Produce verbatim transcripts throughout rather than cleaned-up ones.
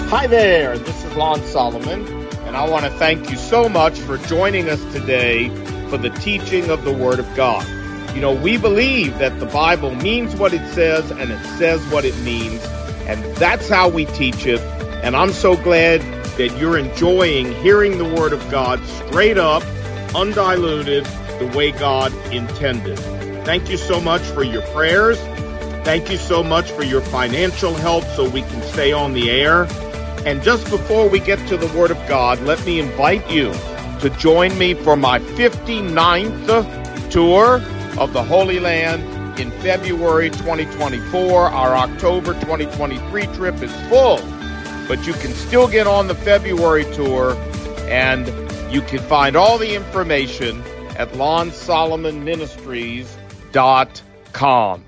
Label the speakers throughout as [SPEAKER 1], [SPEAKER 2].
[SPEAKER 1] Hi there, this is Lon Solomon, and I want to thank you so much for joining us today for the teaching of the Word of God. You know, we believe that the Bible means what it says, and it says what it means, and that's how we teach it, and I'm so glad that you're enjoying hearing the Word of God straight up, undiluted, the way God intended. Thank you so much for your prayers. Thank you so much for your financial help so we can stay on the air. And just before we get to the Word of God, let me invite you to join me for my fifty-ninth tour of the Holy Land in February twenty twenty-four. Our October twenty twenty-three trip is full, but you can still get on the February tour, and you can find all the information at lon solomon ministries dot com.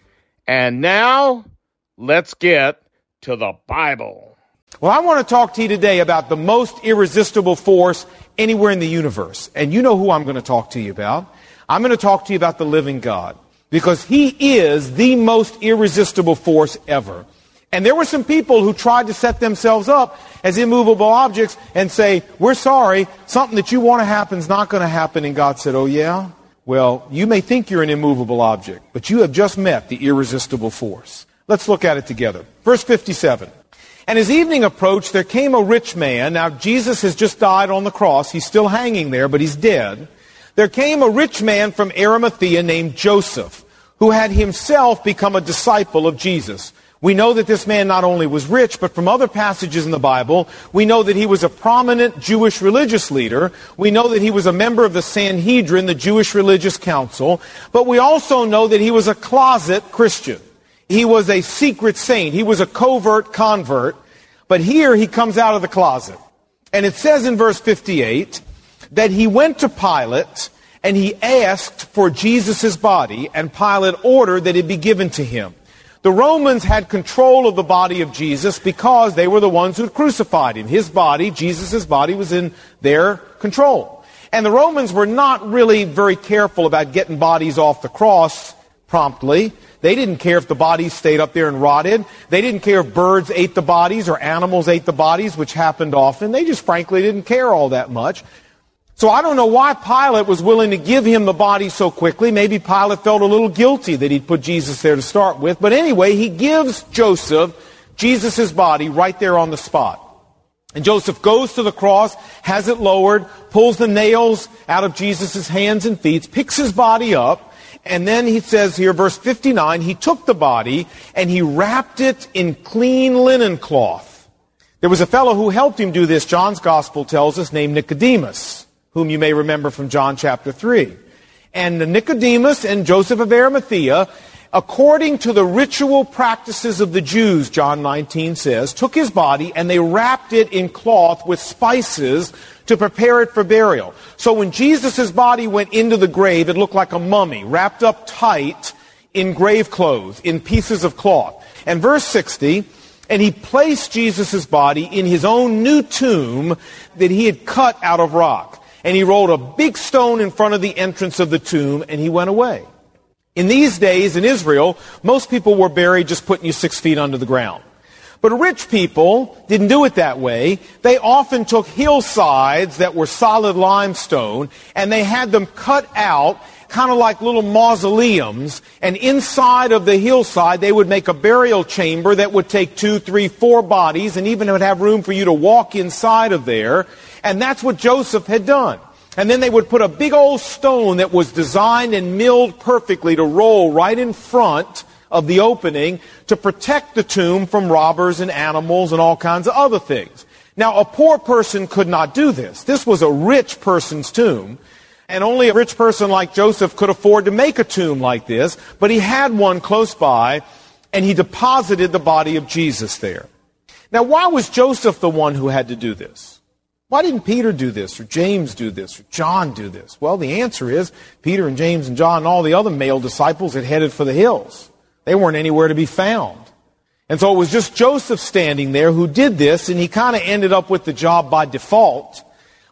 [SPEAKER 1] And now, let's get to the Bible.
[SPEAKER 2] Well, I want to talk to you today about the most irresistible force anywhere in the universe. And you know who I'm going to talk to you about. I'm going to talk to you about the living God, because He is the most irresistible force ever. And there were some people who tried to set themselves up as immovable objects and say, we're sorry, something that you want to happen is not going to happen. And God said, oh yeah? Well, you may think you're an immovable object, but you have just met the irresistible force. Let's look at it together. Verse fifty-seven. And as evening approached, there came a rich man. Now, Jesus has just died on the cross. He's still hanging there, but he's dead. There came a rich man from Arimathea named Joseph, who had himself become a disciple of Jesus. We know that this man not only was rich, but from other passages in the Bible, we know that he was a prominent Jewish religious leader. We know that he was a member of the Sanhedrin, the Jewish religious council. But we also know that he was a closet Christian. He was a secret saint. He was a covert convert. But here he comes out of the closet. And it says in verse fifty-eight that he went to Pilate and he asked for Jesus' body, and Pilate ordered that it be given to him. The Romans had control of the body of Jesus because they were the ones who had crucified him. His body, Jesus' body, was in their control. And the Romans were not really very careful about getting bodies off the cross promptly. They didn't care if the bodies stayed up there and rotted. They didn't care if birds ate the bodies or animals ate the bodies, which happened often. They just frankly didn't care all that much. So I don't know why Pilate was willing to give him the body so quickly. Maybe Pilate felt a little guilty that he'd put Jesus there to start with. But anyway, he gives Joseph Jesus' body right there on the spot. And Joseph goes to the cross, has it lowered, pulls the nails out of Jesus' hands and feet, picks his body up, and then he says here, verse fifty-nine, he took the body and he wrapped it in clean linen cloth. There was a fellow who helped him do this, John's gospel tells us, named Nicodemus, whom you may remember from John chapter three. And Nicodemus and Joseph of Arimathea, according to the ritual practices of the Jews, John nineteen says, took his body and they wrapped it in cloth with spices to prepare it for burial. So when Jesus' body went into the grave, it looked like a mummy, wrapped up tight in grave clothes, in pieces of cloth. And verse sixty, and he placed Jesus' body in his own new tomb that he had cut out of rock. And he rolled a big stone in front of the entrance of the tomb, and he went away. In these days, in Israel, most people were buried just putting you six feet under the ground. But rich people didn't do it that way. They often took hillsides that were solid limestone, and they had them cut out, kind of like little mausoleums, and inside of the hillside, they would make a burial chamber that would take two, three, four bodies, and even it would have room for you to walk inside of there. And that's what Joseph had done. And then they would put a big old stone that was designed and milled perfectly to roll right in front of the opening to protect the tomb from robbers and animals and all kinds of other things. Now, a poor person could not do this. This was a rich person's tomb, and only a rich person like Joseph could afford to make a tomb like this, but he had one close by, and he deposited the body of Jesus there. Now, why was Joseph the one who had to do this? Why didn't Peter do this, or James do this, or John do this? Well, the answer is Peter and James and John and all the other male disciples had headed for the hills. They weren't anywhere to be found. And so it was just Joseph standing there who did this, and he kind of ended up with the job by default.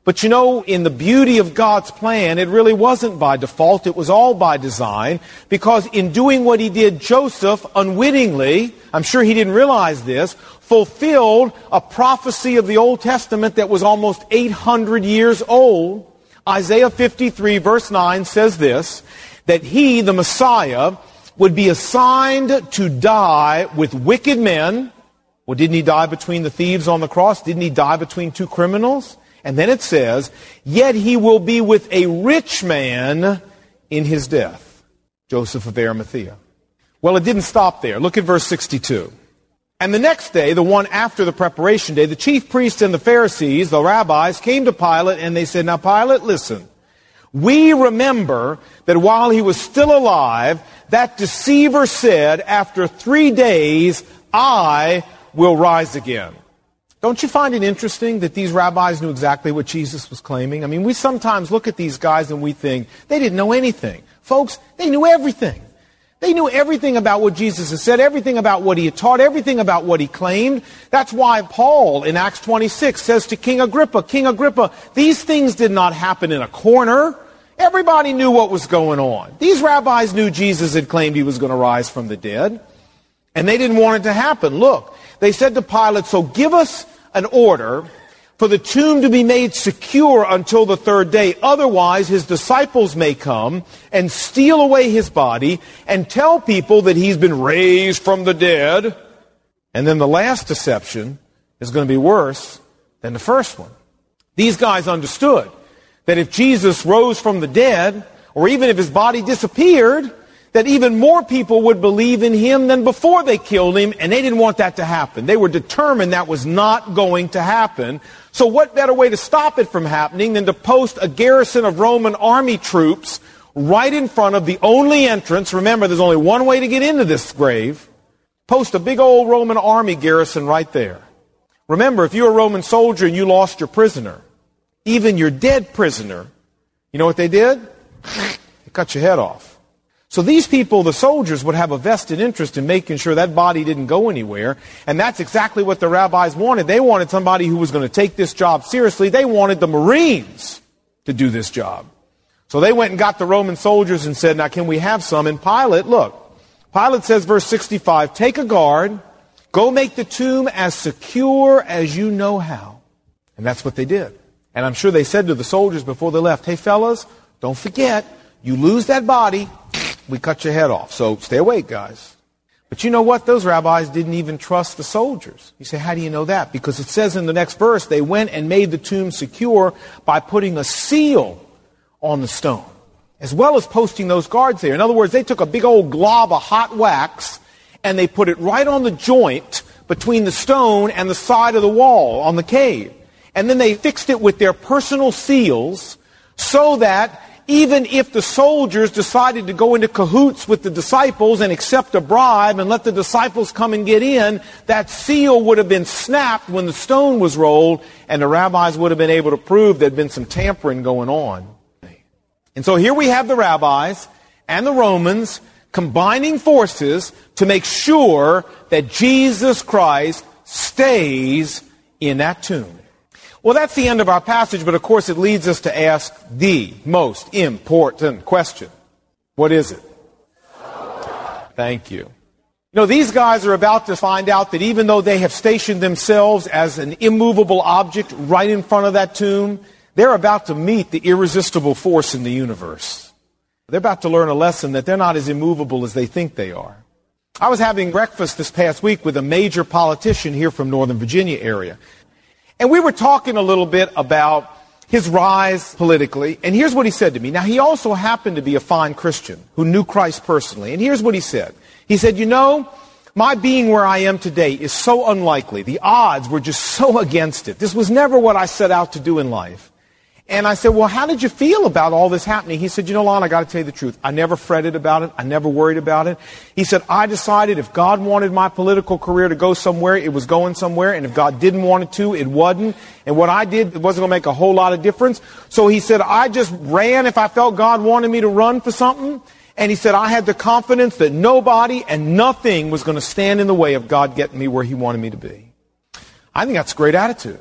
[SPEAKER 2] But you know, in the beauty of God's plan, it really wasn't by default. It was all by design. Because in doing what he did, Joseph unwittingly, I'm sure he didn't realize this, fulfilled a prophecy of the Old Testament that was almost eight hundred years old. Isaiah fifty-three verse nine says this, that he, the Messiah, would be assigned to die with wicked men. Well, didn't he die between the thieves on the cross? Didn't he die between two criminals? And then it says, yet he will be with a rich man in his death. Joseph of Arimathea. Well, it didn't stop there. Look at verse sixty-two. And the next day, the one after the preparation day, the chief priests and the Pharisees, the rabbis, came to Pilate and they said, now Pilate, listen, we remember that while he was still alive, that deceiver said, after three days, I will rise again. Don't you find it interesting that these rabbis knew exactly what Jesus was claiming? I mean, we sometimes look at these guys and we think, they didn't know anything. Folks, they knew everything. They knew everything about what Jesus had said, everything about what he had taught, everything about what he claimed. That's why Paul in Acts twenty-six says to King Agrippa, King Agrippa, these things did not happen in a corner. Everybody knew what was going on. These rabbis knew Jesus had claimed he was going to rise from the dead. And they didn't want it to happen. Look, they said to Pilate, so give us an order for the tomb to be made secure until the third day. Otherwise, his disciples may come and steal away his body and tell people that he's been raised from the dead. And then the last deception is going to be worse than the first one. These guys understood that if Jesus rose from the dead, or even if his body disappeared, that even more people would believe in him than before they killed him, and they didn't want that to happen. They were determined that was not going to happen. So what better way to stop it from happening than to post a garrison of Roman army troops right in front of the only entrance? Remember, there's only one way to get into this grave. Post a big old Roman army garrison right there. Remember, if you're a Roman soldier and you lost your prisoner, even your dead prisoner, you know what they did? They cut your head off. So these people, the soldiers, would have a vested interest in making sure that body didn't go anywhere. And that's exactly what the rabbis wanted. They wanted somebody who was going to take this job seriously. They wanted the Marines to do this job. So they went and got the Roman soldiers and said, now can we have some? And Pilate, look, Pilate says, verse sixty-five, take a guard, go make the tomb as secure as you know how. And that's what they did. And I'm sure they said to the soldiers before they left, hey fellas, don't forget, you lose that body, we cut your head off. So stay awake, guys. But you know what? Those rabbis didn't even trust the soldiers. You say, how do you know that? Because it says in the next verse, they went and made the tomb secure by putting a seal on the stone, as well as posting those guards there. In other words, they took a big old glob of hot wax and they put it right on the joint between the stone and the side of the wall on the cave. And then they fixed it with their personal seals so that even if the soldiers decided to go into cahoots with the disciples and accept a bribe and let the disciples come and get in, that seal would have been snapped when the stone was rolled, and the rabbis would have been able to prove there had been some tampering going on. And so here we have the rabbis and the Romans combining forces to make sure that Jesus Christ stays in that tomb. Well, that's the end of our passage, but of course it leads us to ask the most important question. What is it? Thank you. You know, these guys are about to find out that even though they have stationed themselves as an immovable object right in front of that tomb, they're about to meet the irresistible force in the universe. They're about to learn a lesson that they're not as immovable as they think they are. I was having breakfast this past week with a major politician here from Northern Virginia area. And we were talking a little bit about his rise politically, and here's what he said to me. Now, he also happened to be a fine Christian who knew Christ personally, and here's what he said. He said, you know, my being where I am today is so unlikely. The odds were just so against it. This was never what I set out to do in life. And I said, well, how did you feel about all this happening? He said, you know, Lon, I got to tell you the truth. I never fretted about it. I never worried about it. He said, I decided if God wanted my political career to go somewhere, it was going somewhere. And if God didn't want it to, it wasn't. And what I did, it wasn't going to make a whole lot of difference. So he said, I just ran if I felt God wanted me to run for something. And he said, I had the confidence that nobody and nothing was going to stand in the way of God getting me where he wanted me to be. I think that's a great attitude.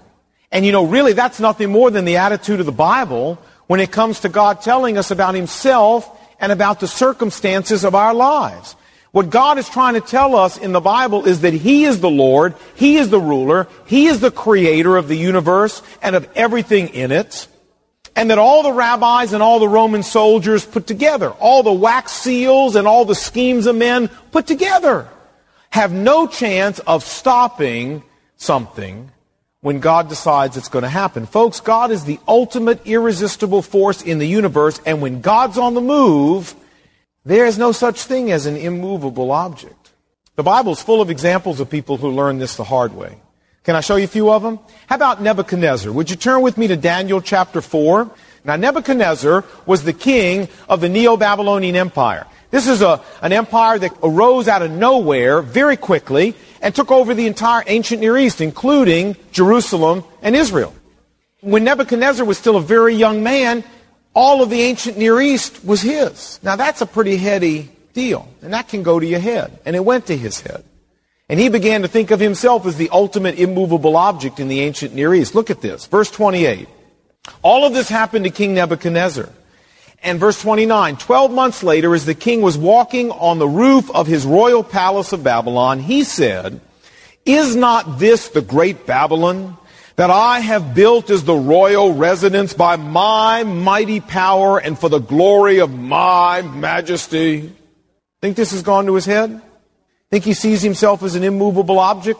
[SPEAKER 2] And you know, really, that's nothing more than the attitude of the Bible when it comes to God telling us about himself and about the circumstances of our lives. What God is trying to tell us in the Bible is that he is the Lord, he is the ruler, he is the creator of the universe and of everything in it, and that all the rabbis and all the Roman soldiers put together, all the wax seals and all the schemes of men put together, have no chance of stopping something when God decides it's going to happen. Folks, God is the ultimate irresistible force in the universe, and when God's on the move, there is no such thing as an immovable object. The Bible is full of examples of people who learned this the hard way. Can I show you a few of them? How about Nebuchadnezzar? Would you turn with me to Daniel chapter four? Now, Nebuchadnezzar was the king of the Neo-Babylonian Empire. This is a, an empire that arose out of nowhere very quickly and took over the entire ancient Near East, including Jerusalem and Israel. When Nebuchadnezzar was still a very young man, all of the ancient Near East was his. Now, that's a pretty heady deal, and that can go to your head. And it went to his head. And he began to think of himself as the ultimate immovable object in the ancient Near East. Look at this, verse twenty-eight. All of this happened to King Nebuchadnezzar. And verse twenty-nine, twelve months later, as the king was walking on the roof of his royal palace of Babylon, he said, "Is not this the great Babylon that I have built as the royal residence by my mighty power and for the glory of my majesty?" Think this has gone to his head? Think he sees himself as an immovable object?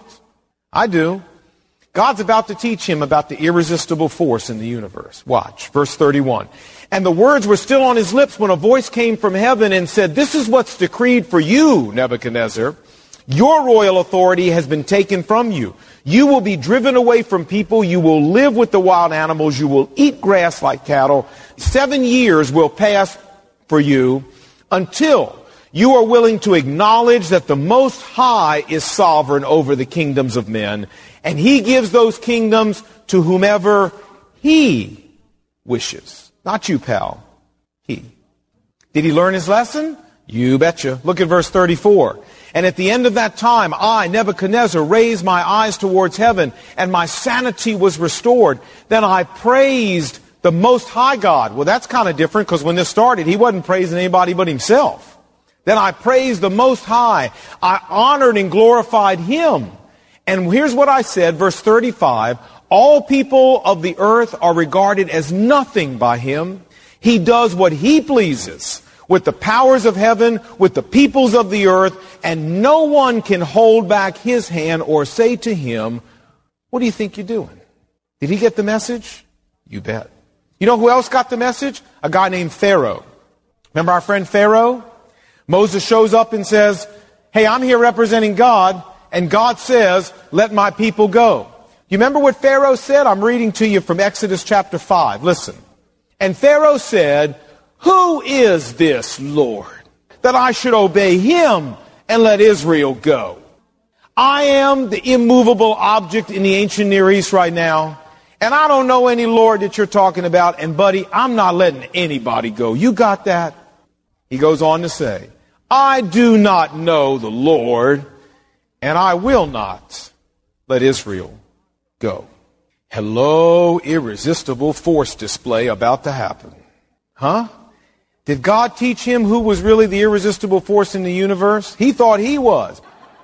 [SPEAKER 2] I do. God's about to teach him about the irresistible force in the universe. Watch, verse thirty-one. "And the words were still on his lips when a voice came from heaven and said, 'This is what's decreed for you, Nebuchadnezzar. Your royal authority has been taken from you. You will be driven away from people. You will live with the wild animals. You will eat grass like cattle. Seven years will pass for you until you are willing to acknowledge that the Most High is sovereign over the kingdoms of men, and he gives those kingdoms to whomever he wishes.'" Not you, pal. He. Did he learn his lesson? You betcha. Look at verse thirty-four. "And at the end of that time, I, Nebuchadnezzar, raised my eyes towards heaven, and my sanity was restored. Then I praised the Most High God." Well, that's kind of different, because when this started, he wasn't praising anybody but himself. "Then I praised the Most High. I honored and glorified him. And here's what I said, verse thirty-five, all people of the earth are regarded as nothing by him. He does what he pleases with the powers of heaven, with the peoples of the earth, and no one can hold back his hand or say to him, 'What do you think you're doing?'" Did he get the message? You bet. You know who else got the message? A guy named Pharaoh. Remember our friend Pharaoh? Moses shows up and says, "Hey, I'm here representing God, and God says, 'Let my people go.'" You remember what Pharaoh said? I'm reading to you from Exodus chapter five. Listen. "And Pharaoh said, 'Who is this Lord, that I should obey him and let Israel go?'" I am the immovable object in the ancient Near East right now, and I don't know any Lord that you're talking about, and buddy, I'm not letting anybody go. You got that? He goes on to say, "I do not know the Lord, and I will not let Israel go." Hello, irresistible force display about to happen. Huh? Did God teach him who was really the irresistible force in the universe? He thought he was.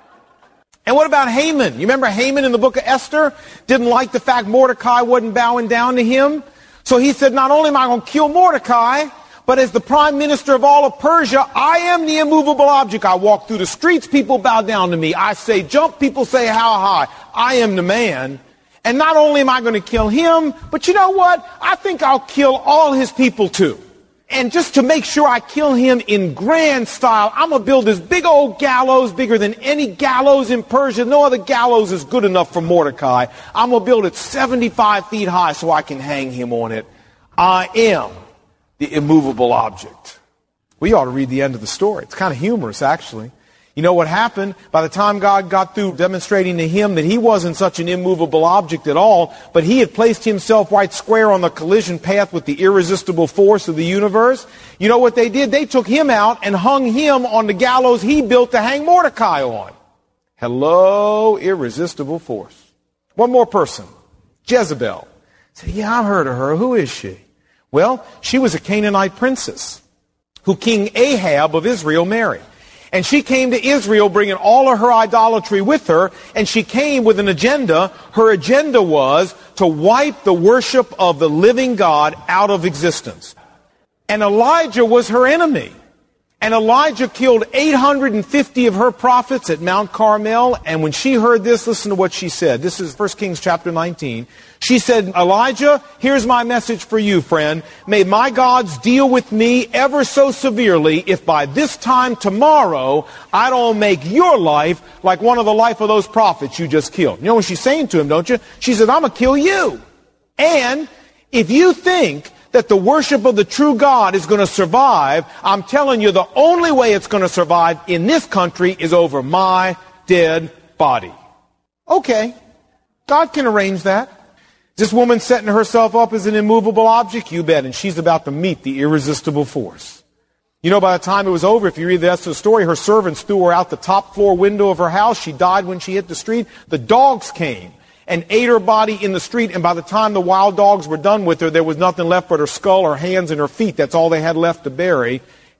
[SPEAKER 2] And what about Haman? You remember Haman in the book of Esther? Didn't like the fact Mordecai wasn't bowing down to him. So he said, not only am I going to kill Mordecai, but as the prime minister of all of Persia, I am the immovable object. I walk through the streets, people bow down to me. I say jump, people say how high. I am the man. And not only am I going to kill him, but you know what? I think I'll kill all his people too. And just to make sure I kill him in grand style, I'm going to build this big old gallows, bigger than any gallows in Persia. No other gallows is good enough for Mordecai. I'm going to build it seventy-five feet high so I can hang him on it. I am the immovable object. We ought to read the end of the story. It's kind of humorous, actually. You know what happened? By the time God got through demonstrating to him that he wasn't such an immovable object at all, but he had placed himself right square on the collision path with the irresistible force of the universe, you know what they did? They took him out and hung him on the gallows he built to hang Mordecai on. Hello, irresistible force. One more person. Jezebel. I said, yeah, I've heard of her. Who is she? Well, she was a Canaanite princess who King Ahab of Israel married. And she came to Israel bringing all of her idolatry with her, and she came with an agenda. Her agenda was to wipe the worship of the living God out of existence. And Elijah was her enemy. And Elijah killed eight hundred fifty of her prophets at Mount Carmel. And when she heard this, listen to what she said. This is First Kings chapter nineteen. She said, Elijah, here's my message for you, friend. May my gods deal with me ever so severely if by this time tomorrow I don't make your life like one of the life of those prophets you just killed. You know what she's saying to him, don't you? She said, I'm going to kill you. And if you think that the worship of the true God is going to survive, I'm telling you the only way it's going to survive in this country is over my dead body. Okay, God can arrange that. This woman setting herself up as an immovable object, you bet, and she's about to meet the irresistible force. You know, by the time it was over, if you read the rest of the story, her servants threw her out the top floor window of her house. She died when she hit the street. The dogs came and ate her body in the street, and by the time the wild dogs were done with her, there was nothing left but her skull, her hands, and her feet. That's all they had left to bury.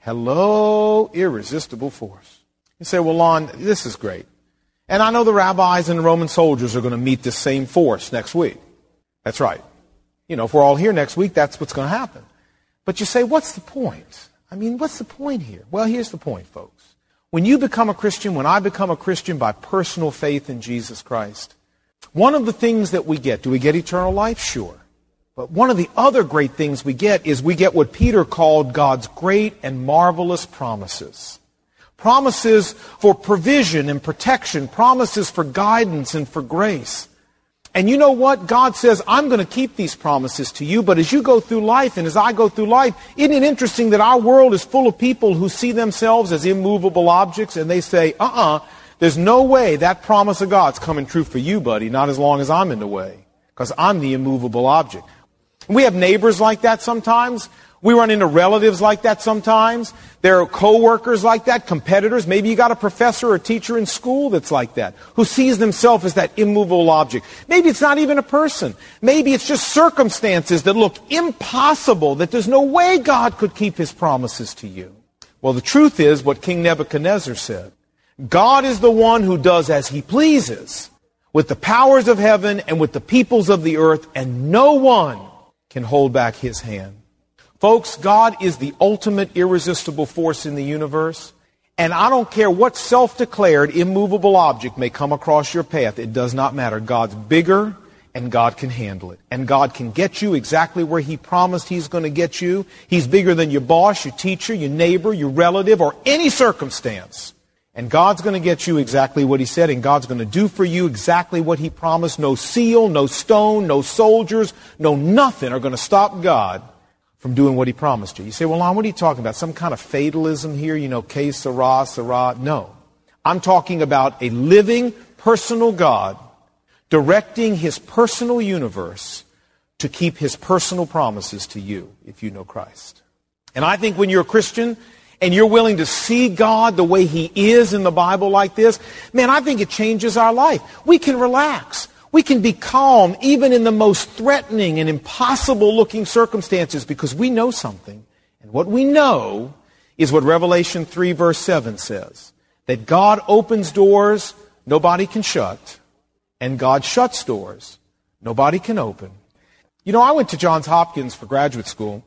[SPEAKER 2] Hello, irresistible force. You say, well, Lon, this is great. And I know the rabbis and the Roman soldiers are going to meet this same force next week. That's right. You know, if we're all here next week, that's what's going to happen. But you say, what's the point? I mean, what's the point here? Well, here's the point, folks. When you become a Christian, when I become a Christian by personal faith in Jesus Christ, one of the things that we get, do we get eternal life? Sure. But one of the other great things we get is we get what Peter called God's great and marvelous promises. Promises for provision and protection, promises for guidance and for grace. And you know what? God says, I'm going to keep these promises to you, but as you go through life and as I go through life, isn't it interesting that our world is full of people who see themselves as immovable objects and they say, uh-uh, there's no way that promise of God's coming true for you, buddy, not as long as I'm in the way, because I'm the immovable object. We have neighbors like that sometimes. We run into relatives like that sometimes. There are co-workers like that, competitors. Maybe you got a professor or teacher in school that's like that, who sees themselves as that immovable object. Maybe it's not even a person. Maybe it's just circumstances that look impossible, that there's no way God could keep His promises to you. Well, the truth is what King Nebuchadnezzar said. God is the one who does as He pleases with the powers of heaven and with the peoples of the earth, and no one can hold back His hand. Folks, God is the ultimate irresistible force in the universe, and I don't care what self-declared immovable object may come across your path. It does not matter. God's bigger, and God can handle it. And God can get you exactly where He promised He's going to get you. He's bigger than your boss, your teacher, your neighbor, your relative, or any circumstance. And God's going to get you exactly what He said, and God's going to do for you exactly what He promised. No seal, no stone, no soldiers, no nothing are going to stop God from doing what He promised you. You say, well, Lon, what are you talking about? Some kind of fatalism here? You know, que sera, sera? No. I'm talking about a living, personal God directing His personal universe to keep His personal promises to you if you know Christ. And I think when you're a Christian and you're willing to see God the way He is in the Bible like this, man, I think it changes our life. We can relax. We can be calm even in the most threatening and impossible-looking circumstances because we know something. And what we know is what Revelation three verse seven says, that God opens doors nobody can shut, and God shuts doors nobody can open. You know, I went to Johns Hopkins for graduate school.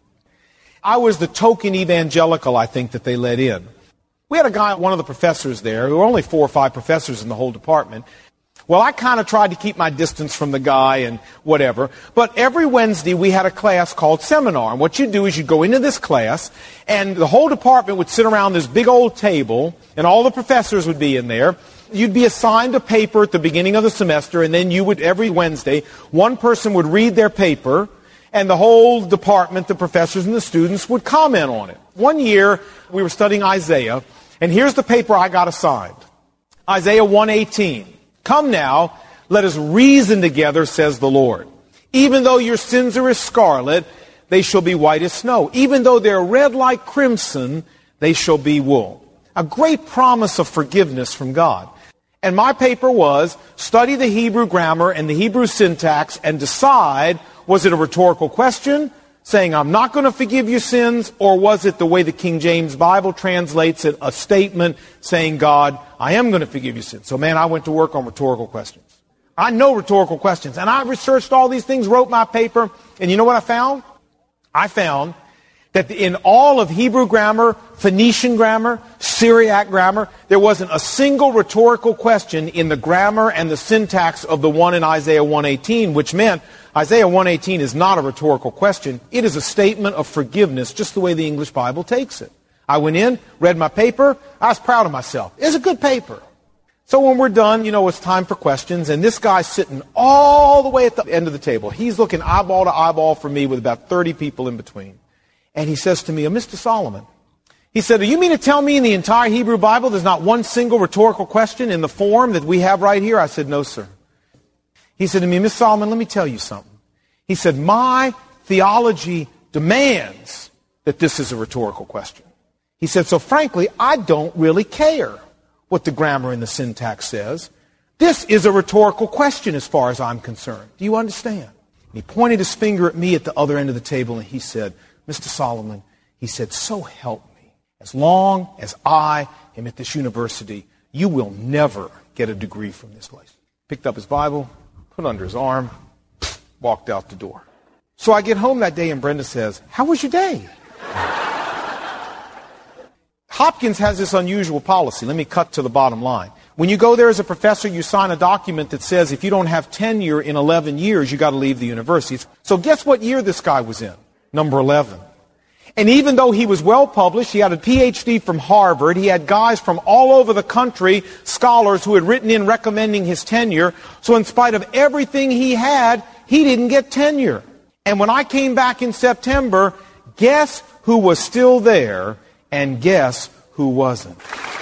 [SPEAKER 2] I was the token evangelical, I think, that they let in. We had a guy, one of the professors there, there were only four or five professors in the whole department. Well, I kind of tried to keep my distance from the guy and whatever. But every Wednesday we had a class called seminar. And what you do is you go into this class and the whole department would sit around this big old table and all the professors would be in there. You'd be assigned a paper at the beginning of the semester, and then you would, every Wednesday, one person would read their paper and the whole department, the professors and the students, would comment on it. One year we were studying Isaiah, and here's the paper I got assigned. Isaiah one eighteen. Come now, let us reason together, says the Lord. Even though your sins are as scarlet, they shall be white as snow. Even though they're red like crimson, they shall be wool. A great promise of forgiveness from God. And my paper was, study the Hebrew grammar and the Hebrew syntax and decide, was it a rhetorical question, saying, I'm not going to forgive your sins, or was it the way the King James Bible translates it, a statement saying, God, I am going to forgive your sins. So, man, I went to work on rhetorical questions. I know rhetorical questions. And I researched all these things, wrote my paper, and you know what I found? I found that in all of Hebrew grammar, Phoenician grammar, Syriac grammar, there wasn't a single rhetorical question in the grammar and the syntax of the one in Isaiah one eighteen, which meant Isaiah one eighteen is not a rhetorical question. It is a statement of forgiveness, just the way the English Bible takes it. I went in, read my paper. I was proud of myself. It was a good paper. So when we're done, you know, it's time for questions, and this guy's sitting all the way at the end of the table. He's looking eyeball to eyeball from me with about thirty people in between. And he says to me, Mister Solomon, he said, do you mean to tell me in the entire Hebrew Bible there's not one single rhetorical question in the form that we have right here? I said, no, sir. He said to me, Mister Solomon, let me tell you something. He said, my theology demands that this is a rhetorical question. He said, so frankly, I don't really care what the grammar and the syntax says. This is a rhetorical question as far as I'm concerned. Do you understand? And he pointed his finger at me at the other end of the table, and he said, Mister Solomon, he said, so help me. As long as I am at this university, you will never get a degree from this place. Picked up his Bible, put it under his arm, walked out the door. So I get home that day, and Brenda says, how was your day? Hopkins has this unusual policy. Let me cut to the bottom line. When you go there as a professor, you sign a document that says if you don't have tenure in eleven years, you got to leave the university. So guess what year this guy was in? Number eleven. And even though he was well published, he had a P H D from Harvard, he had guys from all over the country, scholars who had written in recommending his tenure. So in spite of everything he had, he didn't get tenure. And when I came back in September, guess who was still there? And guess who wasn't?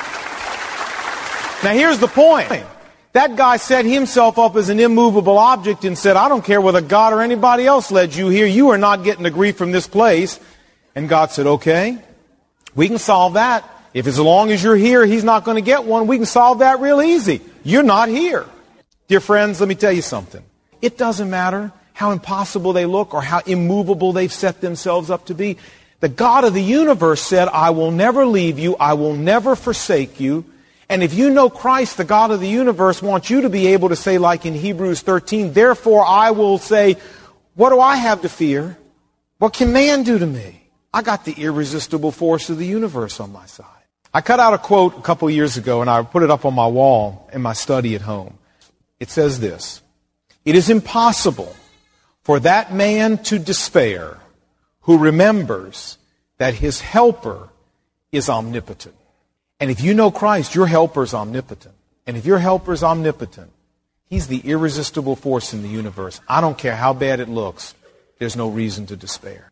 [SPEAKER 2] Now here's the point. That guy set himself up as an immovable object and said, I don't care whether God or anybody else led you here. You are not getting a degree from this place. And God said, okay, we can solve that. If as long as you're here, he's not going to get one, we can solve that real easy. You're not here. Dear friends, let me tell you something. It doesn't matter how impossible they look or how immovable they've set themselves up to be. The God of the universe said, I will never leave you. I will never forsake you. And if you know Christ, the God of the universe wants you to be able to say, like in Hebrews thirteen, therefore I will say, what do I have to fear? What can man do to me? I got the irresistible force of the universe on my side. I cut out a quote a couple years ago, and I put it up on my wall in my study at home. It says this, it is impossible for that man to despair who remembers that his helper is omnipotent. And if you know Christ, your helper is omnipotent. And if your helper is omnipotent, he's the irresistible force in the universe. I don't care how bad it looks. There's no reason to despair.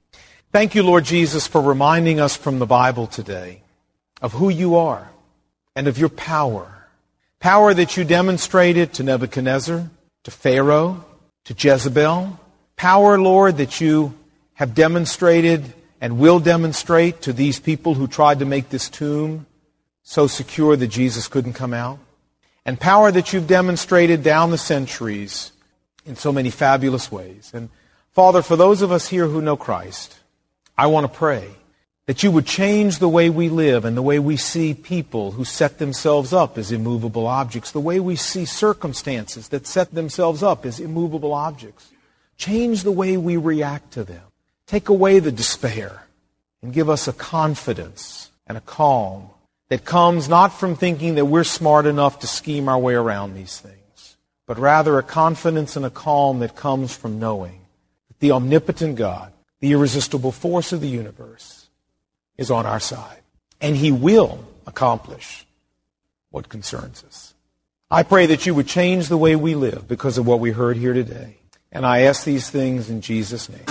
[SPEAKER 2] Thank you, Lord Jesus, for reminding us from the Bible today of who you are and of your power. Power that you demonstrated to Nebuchadnezzar, to Pharaoh, to Jezebel. Power, Lord, that you have demonstrated and will demonstrate to these people who tried to make this tomb so secure that Jesus couldn't come out. And power that you've demonstrated down the centuries in so many fabulous ways. And Father, for those of us here who know Christ, I want to pray that you would change the way we live and the way we see people who set themselves up as immovable objects, the way we see circumstances that set themselves up as immovable objects. Change the way we react to them. Take away the despair and give us a confidence and a calm that comes not from thinking that we're smart enough to scheme our way around these things, but rather a confidence and a calm that comes from knowing that the omnipotent God, the irresistible force of the universe, is on our side. And he will accomplish what concerns us. I pray that you would change the way we live because of what we heard here today. And I ask these things in Jesus' name.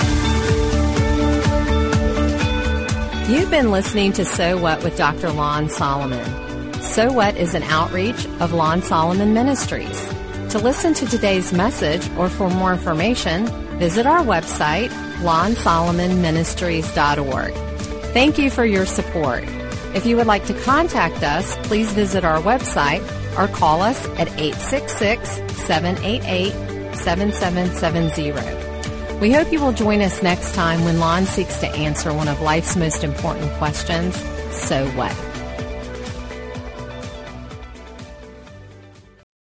[SPEAKER 3] You've been listening to So What with Doctor Lon Solomon. So What is an outreach of Lon Solomon Ministries. To listen to today's message or for more information, visit our website, lon solomon ministries dot org. Thank you for your support. If you would like to contact us, please visit our website, or call us at eight six six, seven eight eight, seven seven seven zero. We hope you will join us next time when Lon seeks to answer one of life's most important questions, so what?